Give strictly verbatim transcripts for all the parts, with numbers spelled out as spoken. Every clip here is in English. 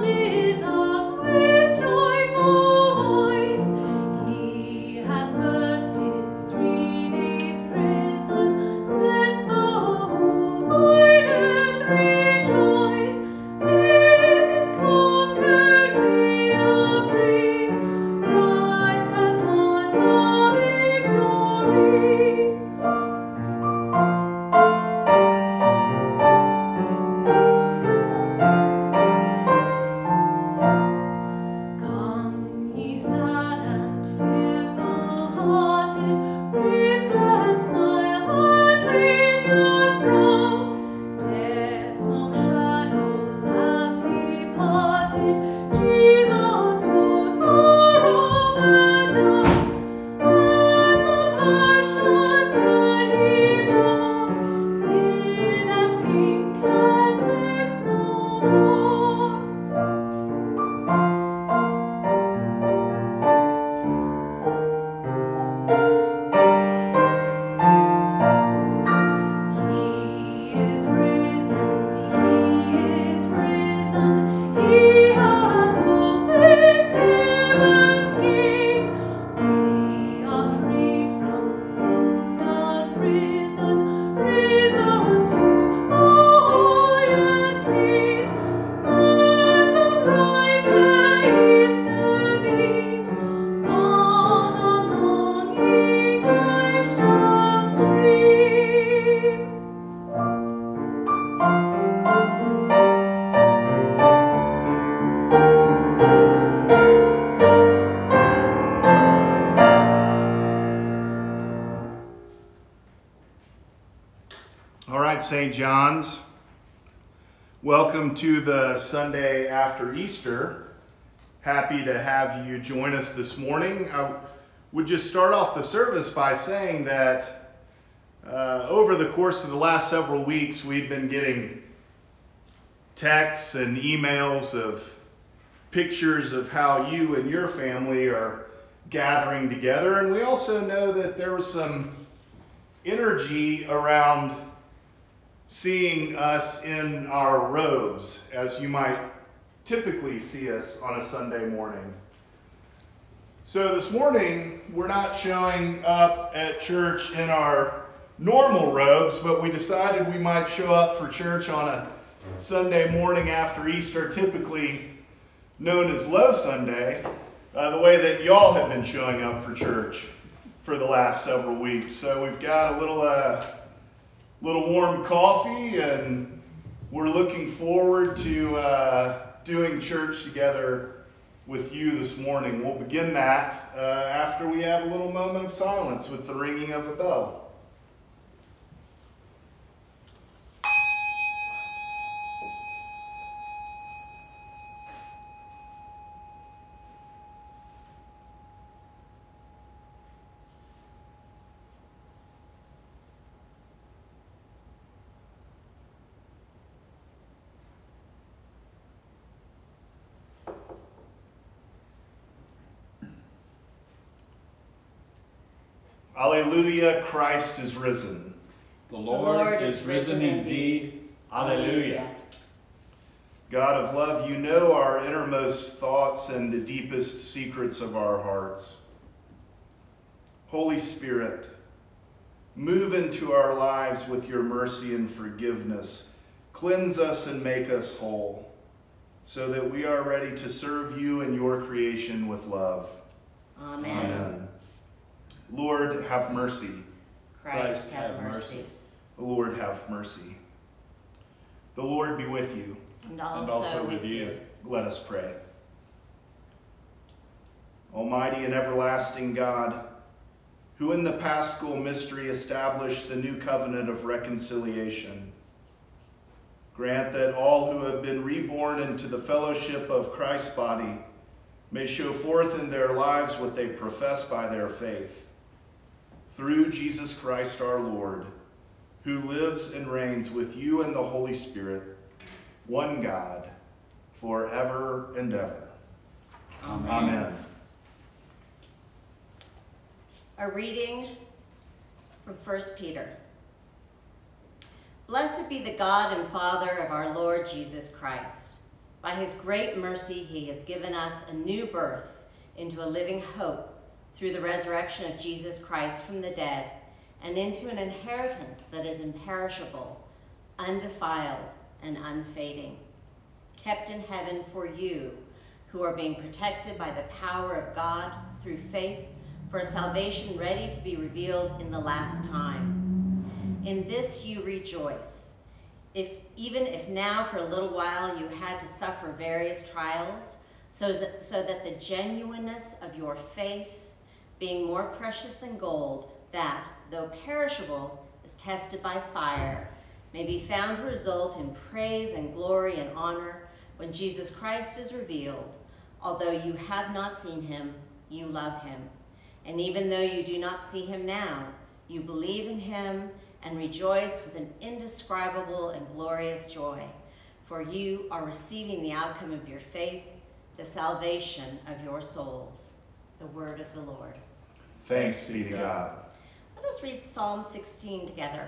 Saint John's. Welcome to the Sunday after Easter. Happy to have you join us this morning. I would just start off the service by saying that uh, over the course of the last several weeks, we've been getting texts and emails of pictures of how you and your family are gathering together. And we also know that there was some energy around seeing us in our robes, as you might typically see us on a Sunday morning. So this morning, we're not showing up at church in our normal robes, but we decided we might show up for church on a Sunday morning after Easter, typically known as Low Sunday, uh, the way that y'all have been showing up for church for the last several weeks. So we've got a little uh, little warm coffee, and we're looking forward to uh, doing church together with you this morning. We'll begin that uh, after we have a little moment of silence with the ringing of a bell. Alleluia, Christ is risen. The Lord, the Lord is, is risen, risen indeed. Alleluia. God of love, you know our innermost thoughts and the deepest secrets of our hearts. Holy Spirit, move into our lives with your mercy and forgiveness. Cleanse us and make us whole, so that we are ready to serve you and your creation with love. Amen. Amen. Lord, have mercy. Christ, have mercy. Lord, have mercy. The Lord be with you. And also, and also with you. you. Let us pray. Almighty and everlasting God, who in the Paschal mystery established the new covenant of reconciliation, grant that all who have been reborn into the fellowship of Christ's body may show forth in their lives what they profess by their faith. Through Jesus Christ our Lord, who lives and reigns with you and the Holy Spirit, one God, forever and ever. Amen. Amen. A reading from First Peter. Blessed be the God and Father of our Lord Jesus Christ. By his great mercy, he has given us a new birth into a living hope through the resurrection of Jesus Christ from the dead, and into an inheritance that is imperishable, undefiled, and unfading, kept in heaven for you, who are being protected by the power of God through faith for a salvation ready to be revealed in the last time. In this you rejoice, if even if now for a little while you had to suffer various trials, so that, so that the genuineness of your faith, being more precious than gold, that, though perishable, is tested by fire, may be found to result in praise and glory and honor when Jesus Christ is revealed. Although you have not seen him, you love him. And even though you do not see him now, you believe in him and rejoice with an indescribable and glorious joy, for you are receiving the outcome of your faith, the salvation of your souls. The word of the Lord. Thanks be to God. Let us read Psalm sixteen together.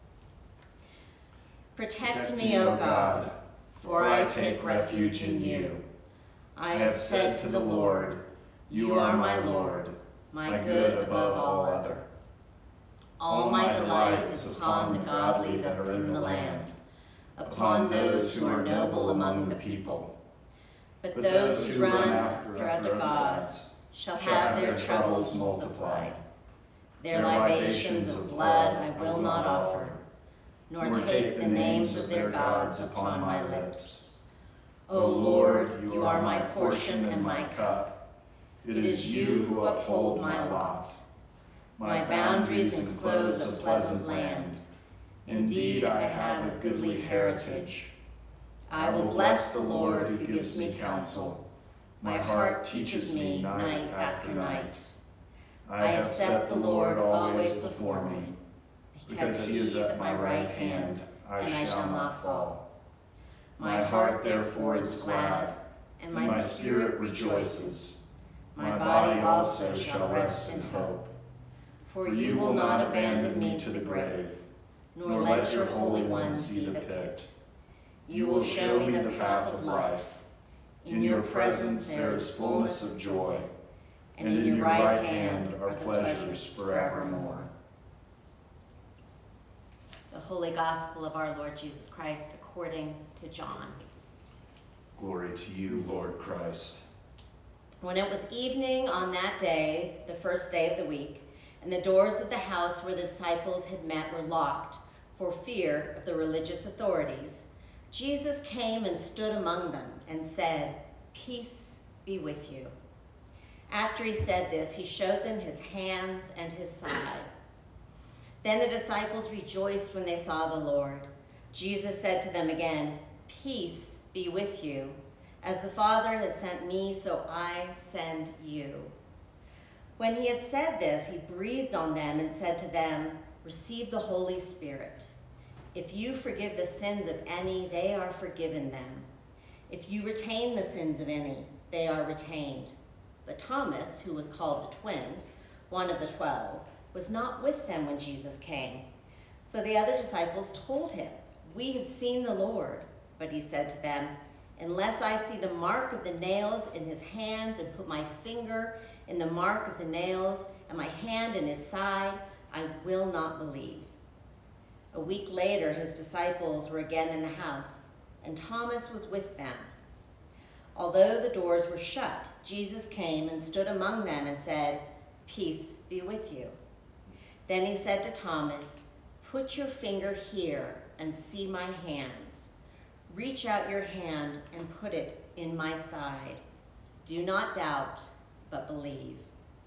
Protect me, O God, for I take refuge in you. I have said to the Lord, you are my Lord, my good above all other. All my delight is upon the godly that are in the land, upon those who are noble among the people. But those who run after other gods shall have their troubles multiplied. Their libations of blood I will not offer, nor take the names of their gods upon my lips. O Lord, you are my portion and my cup. It is you who uphold my lot. My boundaries enclose a pleasant land. Indeed, I have a goodly heritage. I will bless the Lord who gives me counsel. My heart teaches me night after night. I have set the Lord always before me. Because he is at my right hand, I shall not fall. My heart therefore is glad, and my spirit rejoices. My body also shall rest in hope. For you will not abandon me to the grave, nor let your Holy One see the pit. You will show me the path of life. In your presence there is fullness of joy, and in your right hand are pleasures forevermore. The Holy Gospel of our Lord Jesus Christ according to John. Glory to you, Lord Christ. When it was evening on that day, the first day of the week, and the doors of the house where the disciples had met were locked for fear of the religious authorities, Jesus came and stood among them and said, "Peace be with you." After he said this, he showed them his hands and his side. Then the disciples rejoiced when they saw the Lord. Jesus said to them again, "Peace be with you. As the Father has sent me, so I send you." When he had said this, he breathed on them and said to them, "Receive the Holy Spirit. If you forgive the sins of any, they are forgiven them. If you retain the sins of any, they are retained." But Thomas, who was called the twin, one of the twelve, was not with them when Jesus came. So the other disciples told him, "We have seen the Lord." But he said to them, "Unless I see the mark of the nails in his hands and put my finger in the mark of the nails and my hand in his side, I will not believe." A week later, his disciples were again in the house, and Thomas was with them. Although the doors were shut, Jesus came and stood among them and said, "Peace be with you." Then he said to Thomas, "Put your finger here and see my hands. Reach out your hand and put it in my side. Do not doubt, but believe."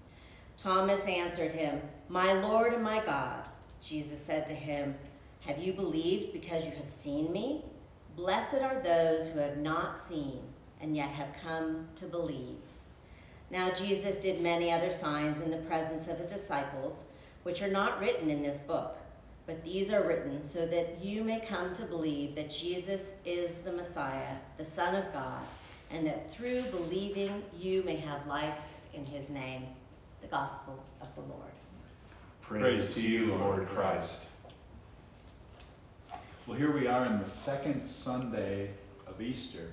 Thomas answered him, "My Lord and my God." Jesus said to him, "Have you believed because you have seen me? Blessed are those who have not seen and yet have come to believe." Now Jesus did many other signs in the presence of his disciples, which are not written in this book, but these are written so that you may come to believe that Jesus is the Messiah, the Son of God, and that through believing you may have life in his name. The Gospel of the Lord. Praise to you, Lord Christ. Well, here we are in the second Sunday of Easter,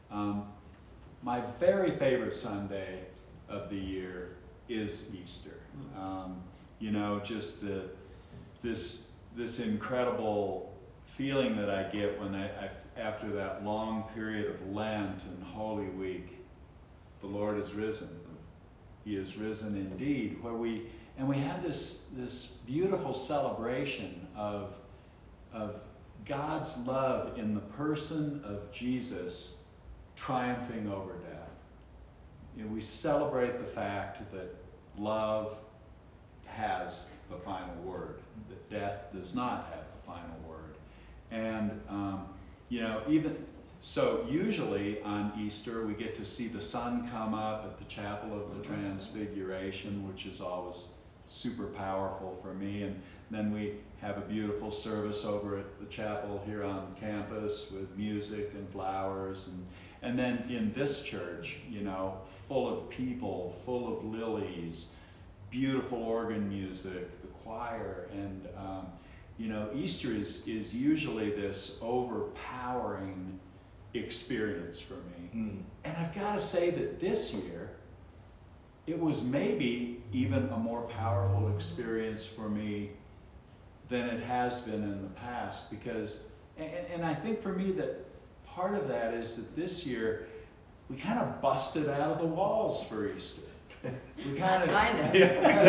Um, my very favorite Sunday of the year is Easter. Um, you know, just the this this incredible feeling that I get when I, I after that long period of Lent and Holy Week, the Lord is risen. He is risen indeed. Where we and we have this this beautiful celebration of of God's love in the person of Jesus triumphing over death. You know, we celebrate the fact that love has the final word, that death does not have the final word. And, um, you know, even so, usually on Easter, we get to see the sun come up at the Chapel of the Transfiguration, which is always super powerful for me. And then we have a beautiful service over at the chapel here on campus with music and flowers. And, and then in this church, you know, full of people, full of lilies, beautiful organ music, the choir. And, um, you know, Easter is, is usually this overpowering experience for me. Mm. And I've got to say that this year, it was maybe even a more powerful experience for me than it has been in the past, because, and, and I think for me that part of that is that this year we kind of busted out of the walls for Easter. We kind of, kind of.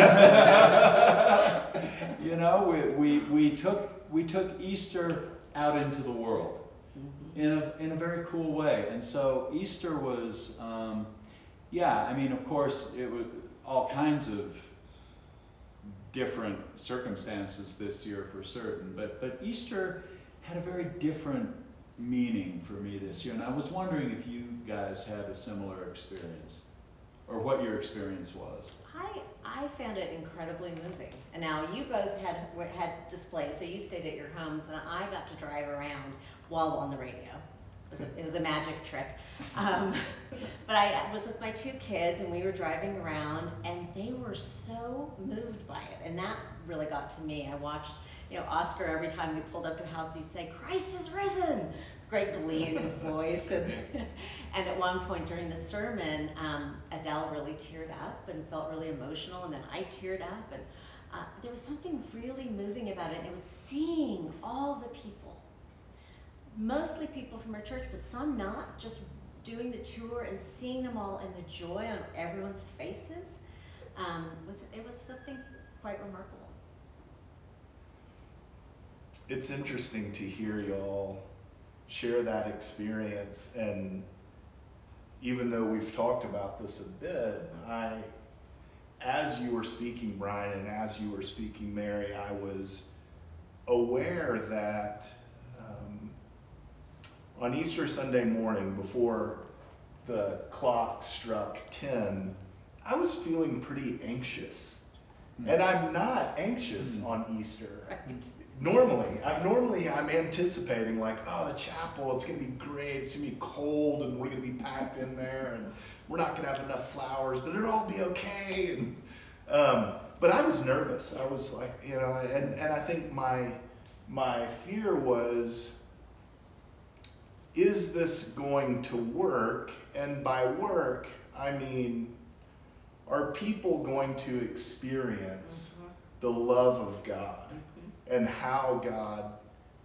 you know, we, we, we took we took Easter out into the world in a in a very cool way, and so Easter was, um, yeah, I mean, of course, it was all kinds of different circumstances this year for certain, but but Easter had a very different meaning for me this year, and I was wondering if you guys had a similar experience, or what your experience was. I I found it incredibly moving. And now you both had had displays, so you stayed at your homes, and I got to drive around while on the radio. It was a, it was a magic trick. Um, but I was with my two kids, and we were driving around, and they were so moved by it, and that really got to me. I watched, you know, Oscar, every time we pulled up to a house, he'd say, "Christ is risen!" Great glee in his voice. And, and at one point during the sermon, um, Adele really teared up and felt really emotional, and then I teared up, and uh, there was something really moving about it, and it was seeing all the people, mostly people from our church, but some not, just doing the tour and seeing them all and the joy on everyone's faces. Um, was it was something quite remarkable. It's interesting to hear y'all share that experience, and even though we've talked about this a bit, I, as you were speaking, Brian, and as you were speaking, Mary, I was aware that um, on Easter Sunday morning, before the clock struck ten, I was feeling pretty anxious. Mm. And I'm not anxious mm. on Easter. Right. Normally, I'm normally I'm anticipating like, oh, the chapel, it's gonna be great. It's gonna be cold, and we're gonna be packed in there, and we're not gonna have enough flowers, but it'll all be okay. And um, but I was nervous. I was like, you know, and and I think my my fear was, is this going to work? And by work, I mean, are people going to experience mm-hmm. the love of God? And how God,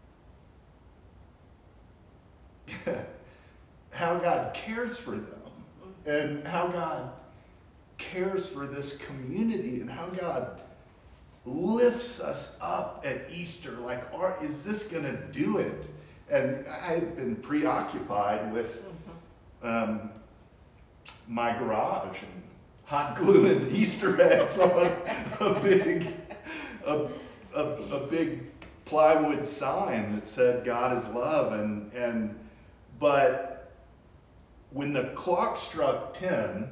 how God cares for them, and how God cares for this community, and how God lifts us up at Easter. Like, are, is this going to do it? And I've been preoccupied with um, my garage and hot glue and Easter eggs on a big, a, A, a big plywood sign that said God is love, and and but when the clock struck ten,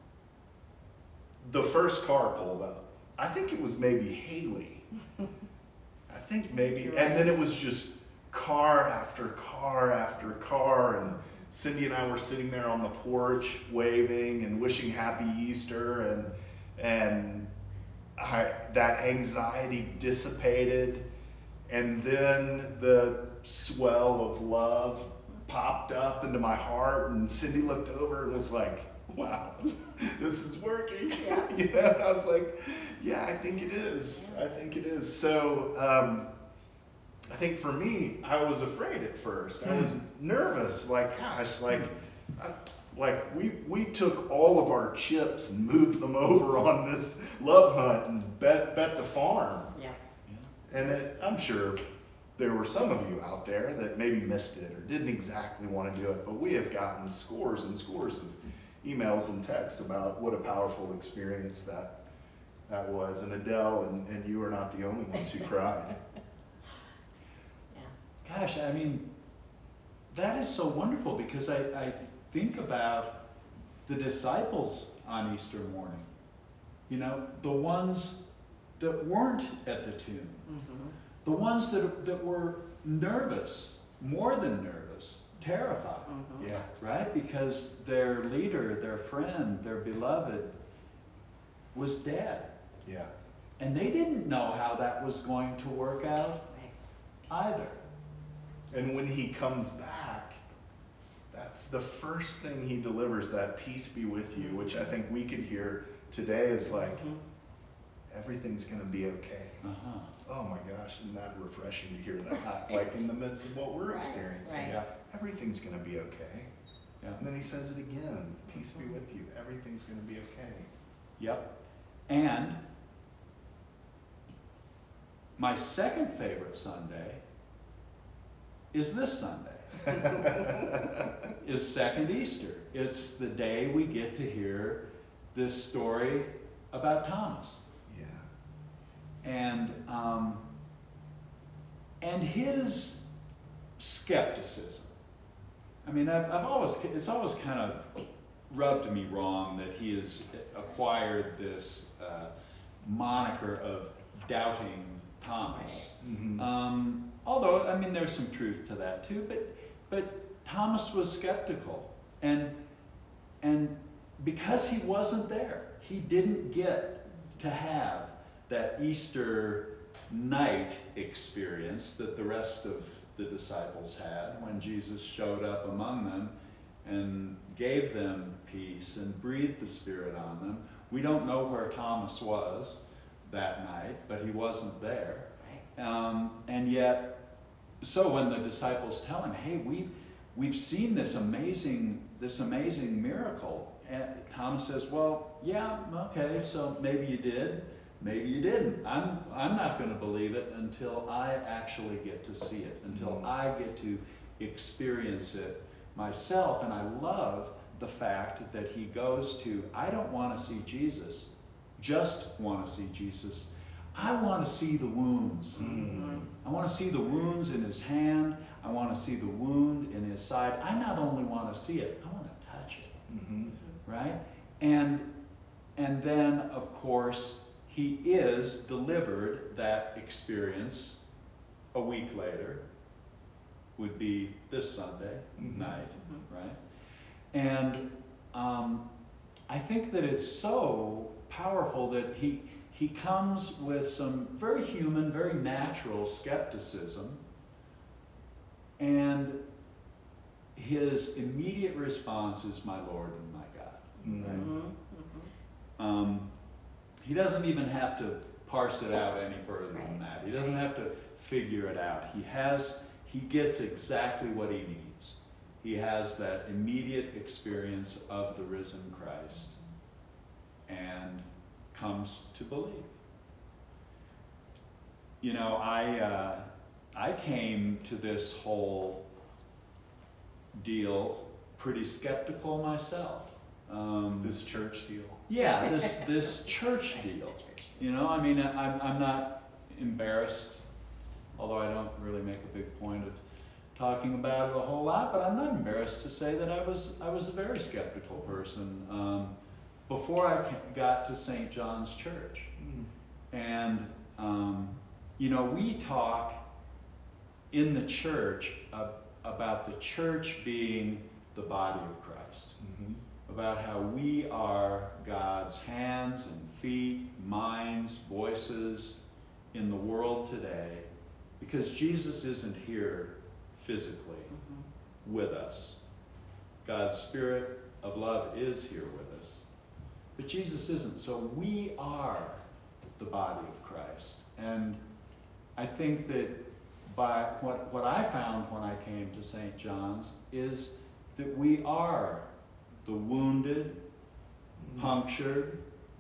the first car pulled up. I think it was maybe Haley. I think maybe, right. And then it was just car after car after car, and Cindy and I were sitting there on the porch waving and wishing happy Easter, and and I, that anxiety dissipated, and then the swell of love popped up into my heart, and Cindy looked over and was like, wow, this is working. Yeah. You know, and I was like, yeah, I think it is. I think it is. So um, I think for me, I was afraid at first. I was nervous. Like, gosh, like, I, like we we took all of our chips and moved them over on this love hunt and bet bet the farm. Yeah. And it, I'm sure there were some of you out there that maybe missed it or didn't exactly want to do it, but we have gotten scores and scores of emails and texts about what a powerful experience that that was. And Adele and, and you are not the only ones who cried. Yeah. Gosh, I mean, that is so wonderful because I, I think about the disciples on Easter morning. You know, the ones that weren't at the tomb. Mm-hmm. The ones that, that were nervous, more than nervous, terrified. Mm-hmm. Yeah. Right? Because their leader, their friend, their beloved was dead. Yeah. And they didn't know how that was going to work out Right. either. And when he comes back, that the first thing he delivers, that peace be with you, which I think we could hear today, is like, Mhm. everything's going to be okay. Uh-huh. Oh my gosh, isn't that refreshing to hear that? Like in the midst of what we're Right, experiencing. right. Yeah. Everything's going to be okay. Yeah. And then he says it again, peace be with you. Everything's going to be okay. Yep. And my second favorite Sunday is this Sunday. Is second Easter. It's the day we get to hear this story about Thomas. Yeah. And um, and his skepticism. I mean, I've, I've always, it's always kind of rubbed me wrong that he has acquired this uh, moniker of doubting Thomas. Mm-hmm. Um, although, I mean, there's some truth to that too, but, but Thomas was skeptical. And, and because he wasn't there, he didn't get to have that Easter night experience that the rest of the disciples had when Jesus showed up among them and gave them peace and breathed the Spirit on them. We don't know where Thomas was that night, but he wasn't there. Right. Um, and yet, so when the disciples tell him, "Hey, we've we've seen this amazing this amazing miracle," and Thomas says, "Well, yeah, okay, so maybe you did, maybe you didn't. I'm I'm not going to believe it until I actually get to see it, until I get to experience it myself." And I love the fact that he goes to, I don't want to see Jesus, just want to see Jesus. I want to see the wounds. Mm. I want to see the wounds in his hand. I want to see the wound in his side. I not only want to see it, I want to touch it, Mm-hmm. right? And and then, of course, he is delivered that experience a week later, would be this Sunday Mhm. night, Mhm. right? And um, I think that it's so powerful that he he comes with some very human, very natural skepticism, and his immediate response is, "My Lord and my God." Mm-hmm. Right? Mhm. Mhm. Um, he doesn't even have to parse it out any further than Right. that. He doesn't have to figure it out. He has, he gets exactly what he needs. He has that immediate experience of the risen Christ and comes to believe. You know, I uh, I came to this whole deal pretty skeptical myself. Um, This church deal. yeah, this this church Right, deal. the church. You know, I mean, I'm I'm not embarrassed, although I don't really make a big point of talking about it a whole lot. But I'm not embarrassed to say that I was I was a very skeptical person um, before I ca- got to Saint John's Church, Mm. and um, you know, we talk in the church ab- about the church being the body of Christ. Mm-hmm. About how we are God's hands and feet, minds, voices in the world today, because Jesus isn't here physically Mhm. with us. God's Spirit of love is here with us. But Jesus isn't. So we are the body of Christ. And I think that by what, what I found when I came to Saint John's is that we are the wounded, punctured,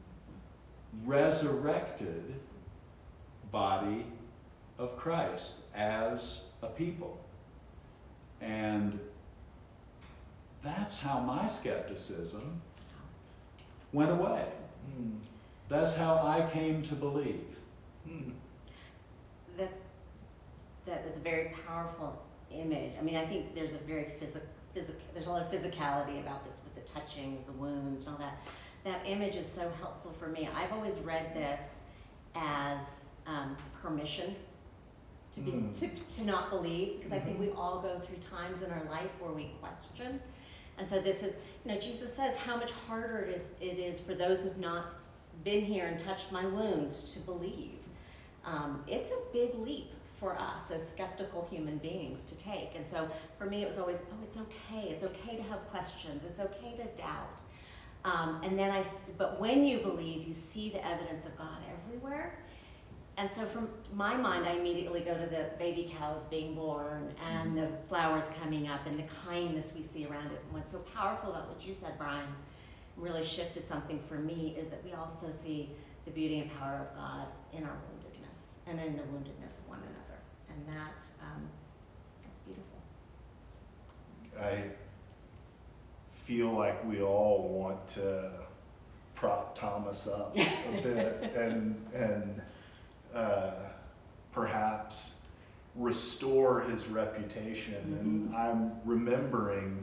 resurrected body of Christ as a people. And that's how my skepticism went away. Mm. That's how I came to believe. Mm. That, that is a very powerful image. I mean, I think there's a very physical, physic, there's a lot of physicality about this with the touching, the wounds and all that. That image is so helpful for me. I've always read this as um, permission to be Mm. to, to not believe, because I think Mhm. we all go through times in our life where we question. And so this is, you know, Jesus says how much harder it is it is for those who've not been here and touched my wounds to believe. Um, it's a big leap for us as skeptical human beings to take. And so for me, it was always, oh, it's okay. It's okay to have questions. It's okay to doubt. Um, and then I, but when you believe, you see the evidence of God everywhere. And so from my mind, I immediately go to the baby cows being born and the flowers coming up and the kindness we see around it. And what's so powerful about what you said, Brian, really shifted something for me, is that we also see the beauty and power of God in our woundedness and in the woundedness of one another. And that, um, that's beautiful. I feel like we all want to prop Thomas up a bit and and uh, perhaps restore his reputation. Mm-hmm. And I'm remembering,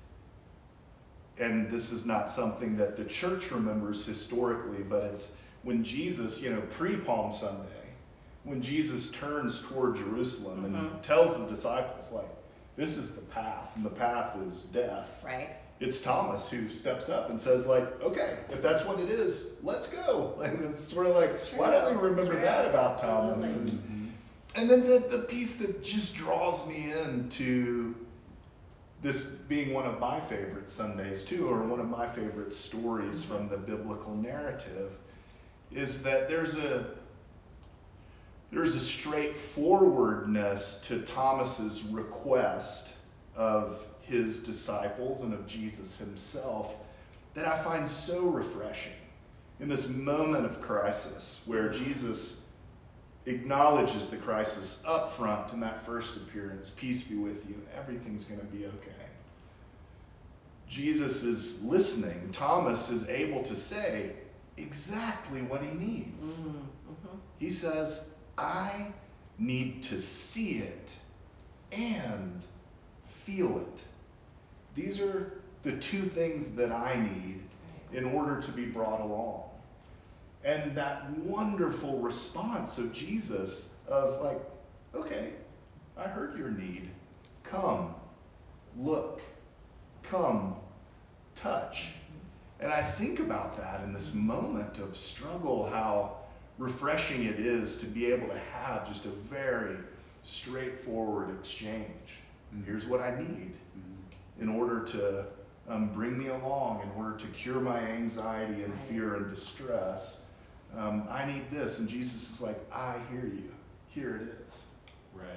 and this is not something that the church remembers historically, but it's when Jesus, you know, pre-Palm Sunday, when Jesus turns toward Jerusalem Mm-hmm. and tells the disciples, like, this is the path, and the path is death. Right? It's Thomas who steps up and says, like, okay, if that's what it is, let's go. And it's sort of like, It's true. why don't we It's remember true. that about Thomas? Absolutely. And, Mm-hmm. and then the, the piece that just draws me into this being one of my favorite Sundays too, or one of my favorite stories Mm-hmm. from the biblical narrative, is that there's a there's a straightforwardness to Thomas's request of his disciples and of Jesus himself that I find so refreshing. In this moment of crisis where Jesus acknowledges the crisis up front in that first appearance, peace be with you, everything's going to be okay. Jesus is listening. Thomas is able to say exactly what he needs. Mm-hmm. Mm-hmm. He says, I need to see it and feel it. These are the two things that I need in order to be brought along. And that wonderful response of Jesus of like, okay, I heard your need. Come, look, come, touch. And I think about that in this moment of struggle, how refreshing it is to be able to have just a very straightforward exchange. Mm-hmm. Here's what I need Mm-hmm. in order to um, bring me along, in order to cure my anxiety and fear and distress. Um, I need this. And Jesus is like, I hear you. Here it is. Right.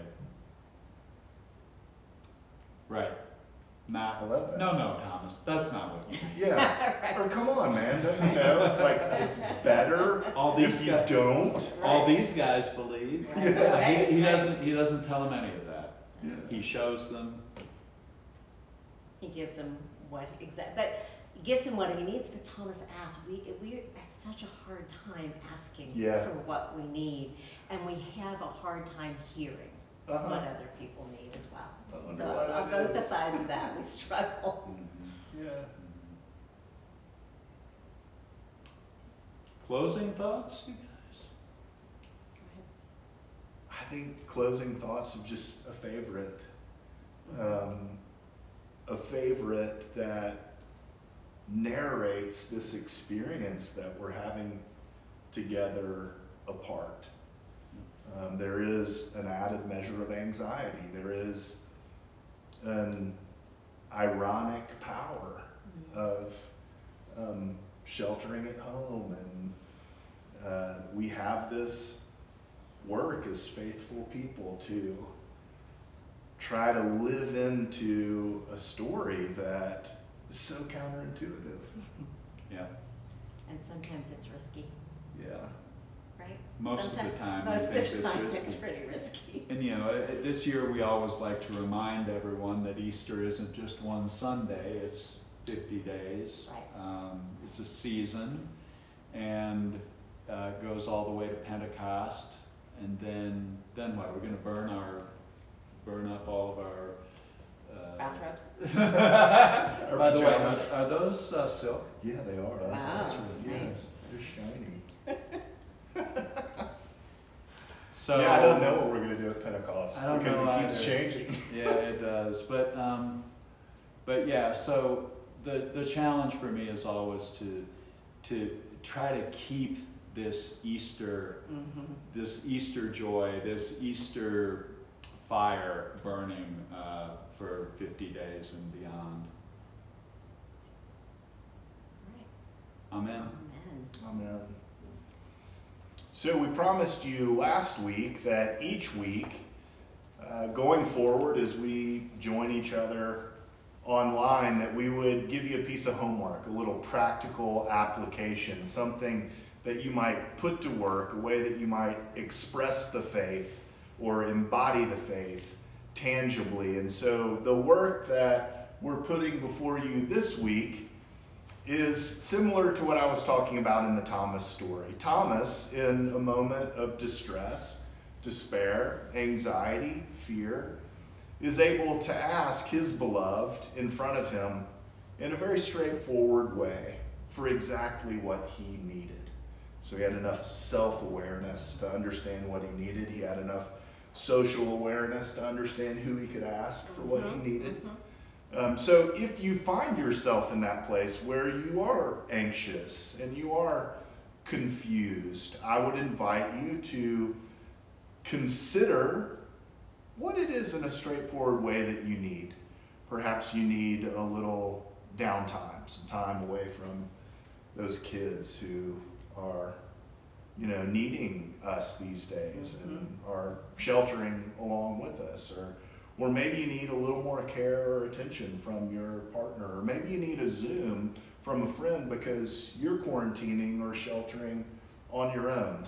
Right. Not. I love that. No, no, Thomas. That's not what you mean. Yeah. Right. Or come on, man. Don't you know? It's like, it's better All these if you guys, don't. all Right. these guys believe. Right. Yeah, Right. he, he Right. doesn't. He doesn't tell them any of that. Yeah. He shows them. He gives him what exact, but he gives him what he needs. But Thomas asks, we we have such a hard time asking Yeah. for what we need, and we have a hard time hearing Uh-huh. what other people need as well. I wonder So why on that both is. sides of that, we struggle. Yeah. Closing thoughts, you guys? I think closing thoughts of just a favorite. Um, a favorite that narrates this experience that we're having together apart. Um, there is an added measure of anxiety. There is an ironic power of um, sheltering at home, and uh, we have this work as faithful people to try to live into a story that is so counterintuitive. Yeah. And sometimes it's risky, Yeah. right? Most Sometimes- of the time, Most I of think the it's time, risky. it's pretty risky. And you know, uh, this year we always like to remind everyone that Easter isn't just one Sunday, it's fifty days. Right. Um, it's a season, and uh, goes all the way to Pentecost. And then, then what? We're gonna burn our, burn up all of our. Uh, Bathrobes? By the way, are, pajamas. are those uh, silk? Yeah, they are. Wow, That's that's really nice. They're shiny. So yeah, I don't know what we're gonna do at Pentecost I don't because know it keeps either. changing. Yeah, it does. But um, but yeah. So the the challenge for me is always to to try to keep this Easter Mm-hmm. this Easter joy, this Easter fire burning uh, for fifty days and beyond. Right. Amen. Amen. Amen. So we promised you last week that each week, uh, going forward as we join each other online, that we would give you a piece of homework, a little practical application, something that you might put to work, a way that you might express the faith or embody the faith tangibly. And so the work that we're putting before you this week is similar to what I was talking about in the Thomas story. Thomas, in a moment of distress, despair, anxiety, fear, is able to ask his beloved in front of him in a very straightforward way for exactly what he needed. So he had enough self-awareness to understand what he needed. He had enough social awareness to understand who he could ask for what he needed. Um, so if you find yourself in that place where you are anxious and you are confused, I would invite you to consider what it is in a straightforward way that you need. Perhaps you need a little downtime, some time away from those kids who are, you know, needing us these days and are sheltering along with us, or Or maybe you need a little more care or attention from your partner. Or maybe you need a Zoom from a friend because you're quarantining or sheltering on your own.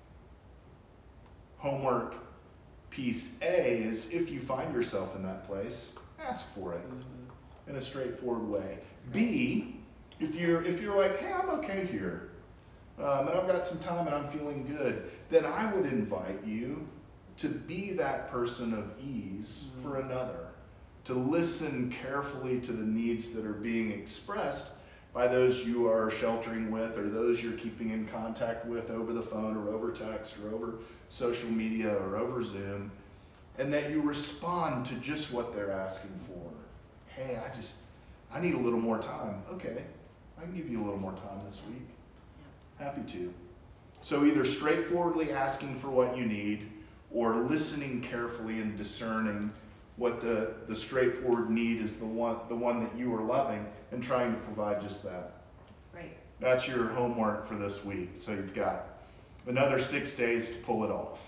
Homework piece A is, if you find yourself in that place, ask for it in a straightforward way. B, if you're, if you're like, hey, I'm okay here, um, and I've got some time and I'm feeling good, then I would invite you to be that person of ease mm-hmm. for another, to listen carefully to the needs that are being expressed by those you are sheltering with or those you're keeping in contact with over the phone or over text or over social media or over Zoom, and that you respond to just what they're asking for. Hey, I just, I need a little more time. Okay, I can give you a little more time this week. Happy to. So either straightforwardly asking for what you need, or listening carefully and discerning what the, the straightforward need is, the one the one that you are loving, and trying to provide just that. That's great. That's your homework for this week. So you've got another six days to pull it off.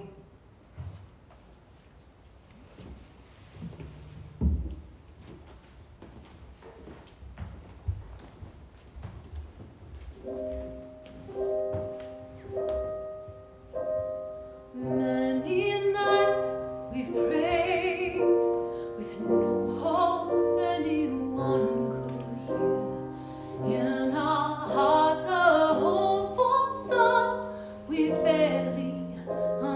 Many nights we've prayed with no hope anyone could hear. In our hearts a hopeful song we barely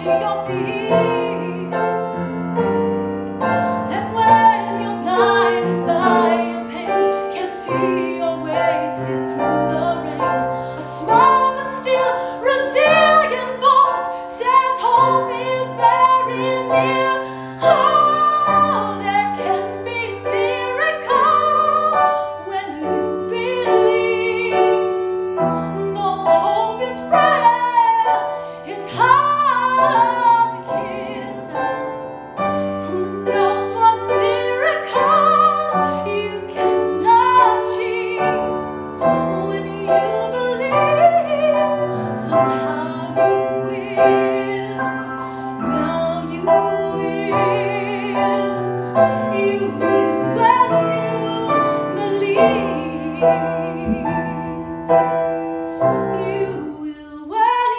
your feet. And when you're blinded by your pain, can't see your way clear through the rain, a small but still resilient voice says hope is very near. Oh, there can be miracles when you believe. Though hope is frail, it's hard to kill now. Who knows what miracles you can achieve when you believe? Somehow you will. Now you will. You will when you believe. You will when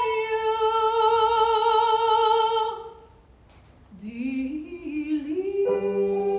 you believe.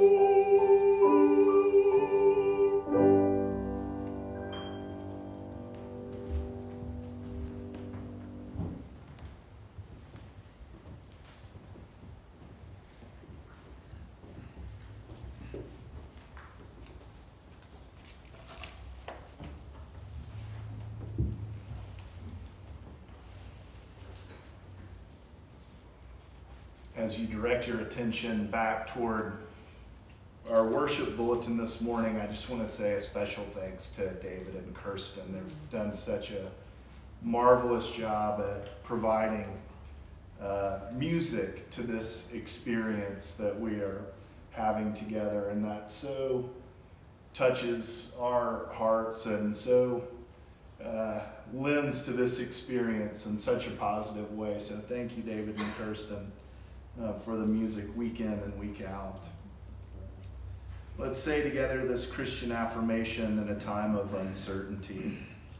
As you direct your attention back toward our worship bulletin this morning, I just want to say a special thanks to David and Kirsten. They've done such a marvelous job at providing uh, music to this experience that we are having together, and that so touches our hearts and so uh, lends to this experience in such a positive way. So thank you, David and Kirsten, uh, for the music week in and week out. Let's say together this Christian affirmation in a time of uncertainty.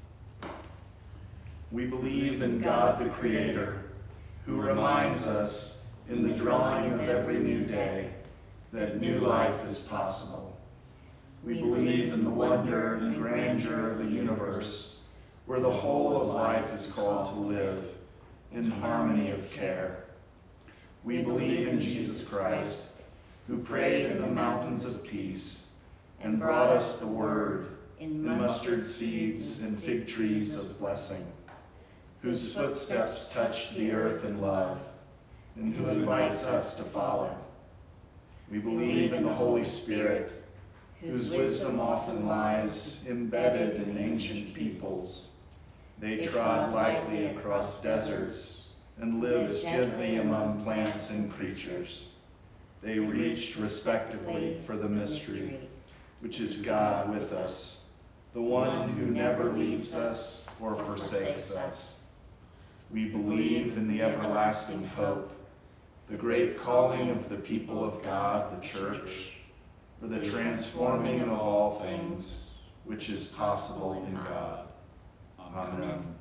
We believe in God the Creator, who reminds us in the drawing of every new day that new life is possible. We believe in the wonder and grandeur of the universe, where the whole of life is called to live in harmony of care. We believe in Jesus Christ, who prayed in the mountains of peace and brought us the word in mustard seeds and fig trees of blessing, whose footsteps touched the earth in love, and who invites us to follow. We believe in the Holy Spirit, whose wisdom often lies embedded in ancient peoples. They trod lightly across deserts and lived gently among plants and creatures. They reached respectively for the mystery, which is God with us, the one who never leaves us or forsakes us. We believe in the everlasting hope, the great calling of the people of God, the church, for the transforming of all things, which is possible in God. Amen.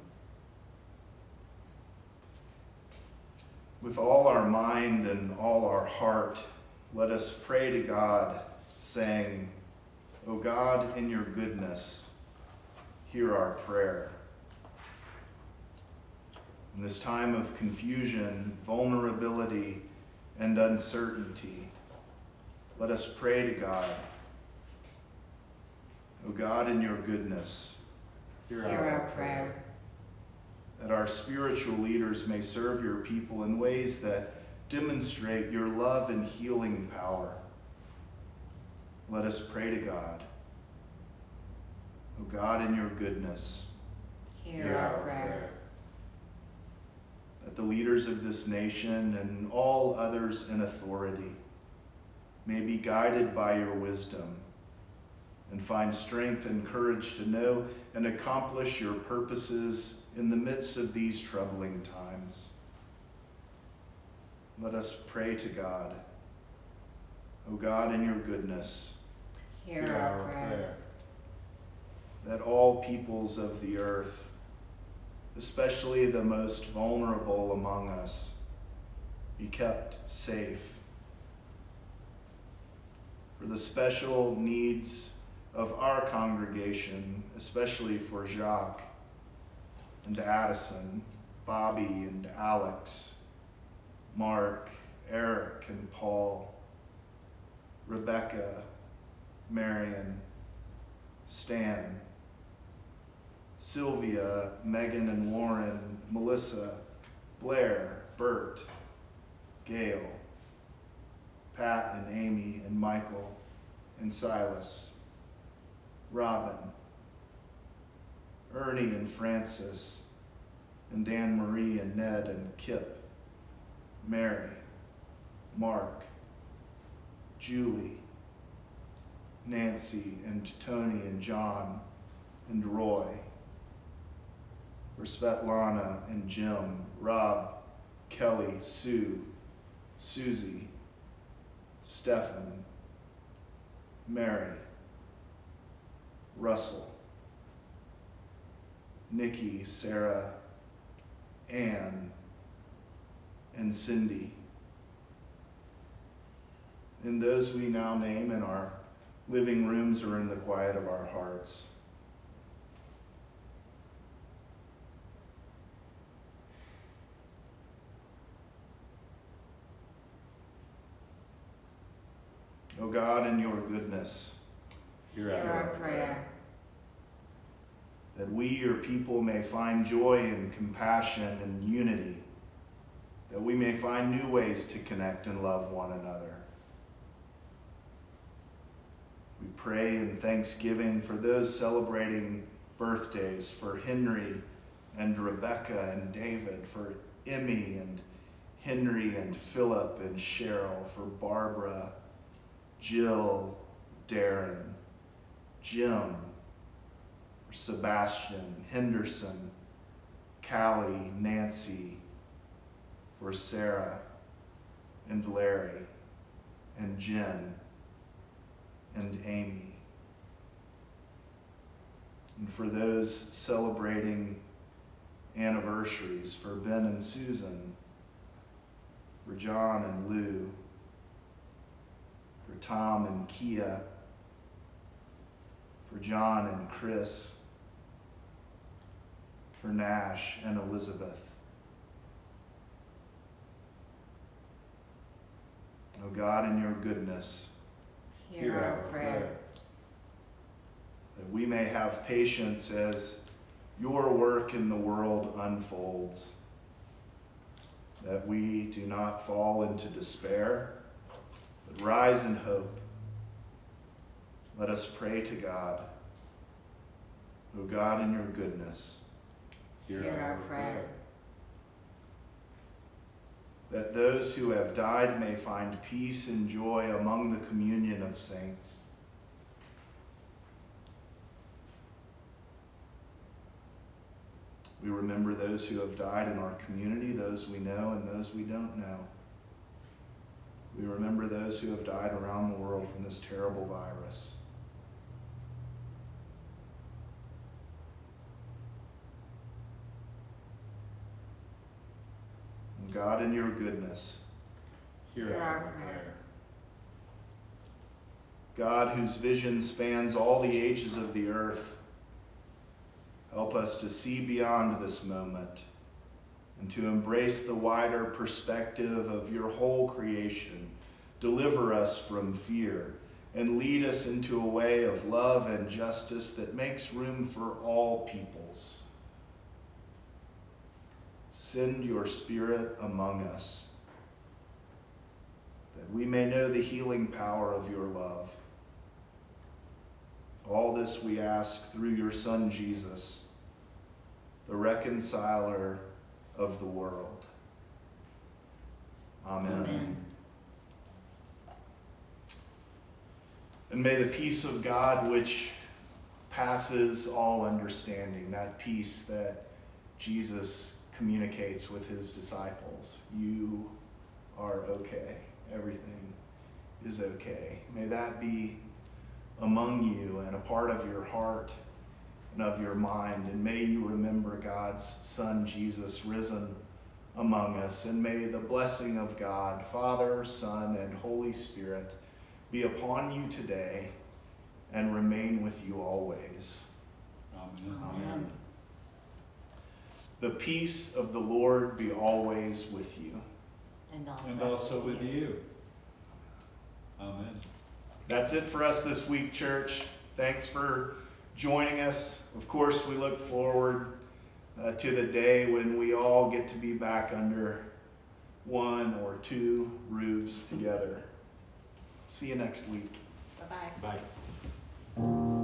With all our mind and all our heart, let us pray to God, saying, O God, in your goodness, hear our prayer. In this time of confusion, vulnerability, and uncertainty, let us pray to God. O God, in your goodness, hear, Hear our, our prayer. prayer. That our spiritual leaders may serve your people in ways that demonstrate your love and healing power. Let us pray to God. O God, in your goodness, Hear, hear our our prayer. prayer. That the leaders of this nation and all others in authority may be guided by your wisdom and find strength and courage to know and accomplish your purposes in the midst of these troubling times. Let us pray to God. O God, in your goodness, Hear, Hear our, our prayer. prayer. That all peoples of the earth, especially the most vulnerable among us, be kept safe. For the special needs of our congregation, especially for Jacques and Addison, Bobby and Alex, Mark, Eric and Paul, Rebecca, Marion, Stan, Sylvia, Megan and Lauren, Melissa, Blair, Bert, Gail, Pat and Amy and Michael and Silas, Robin, Ernie and Francis, and Dan Marie and Ned and Kip, Mary, Mark, Julie, Nancy and Tony and John and Roy, for Svetlana and Jim, Rob, Kelly, Sue, Susie, Stefan, Mary, Russell, Nikki, Sarah, Ann, and Cindy. And those we now name in our living rooms or in the quiet of our hearts. O God, in your goodness, Hear Hear our prayer. that we, your people, may find joy and compassion and unity, that we may find new ways to connect and love one another. We pray in thanksgiving for those celebrating birthdays, for Henry and Rebecca and David, for Emmy and Henry and Philip and Cheryl, for Barbara, Jill, Darren, Jim, for Sebastian, Henderson, Callie, Nancy, for Sarah and Larry and Jen and Amy. And for those celebrating anniversaries, for Ben and Susan, for John and Lou, for Tom and Kia, for John and Chris, for Nash and Elizabeth. O God, in your goodness, Hear our prayer. that we may have patience as your work in the world unfolds, that we do not fall into despair, but rise in hope. Let us pray to God. O God, in your goodness, Hear our prayer. that those who have died may find peace and joy among the communion of saints. We remember those who have died in our community, those we know and those we don't know. We remember those who have died around the world from this terrible virus. And God, in your goodness, Hear our prayer. God, whose vision spans all the ages of the earth, help us to see beyond this moment and to embrace the wider perspective of your whole creation. Deliver us from fear and lead us into a way of love and justice that makes room for all peoples. Send your Spirit among us, that we may know the healing power of your love. All this we ask through your Son, Jesus, the reconciler of the world. Amen. Amen. And may the peace of God, which passes all understanding, that peace that Jesus communicates with his disciples, you are okay. Everything is okay. May that be among you and a part of your heart and of your mind. And may you remember God's Son, Jesus, risen among us. And may the blessing of God, Father, Son, and Holy Spirit be upon you today and remain with you always. Amen. Amen. The peace of the Lord be always with you. And also, And also with you. Amen. That's it for us this week, church. Thanks for joining us. Of course, we look forward uh, to the day when we all get to be back under one or two roofs together. See you next week. Bye-bye. Bye.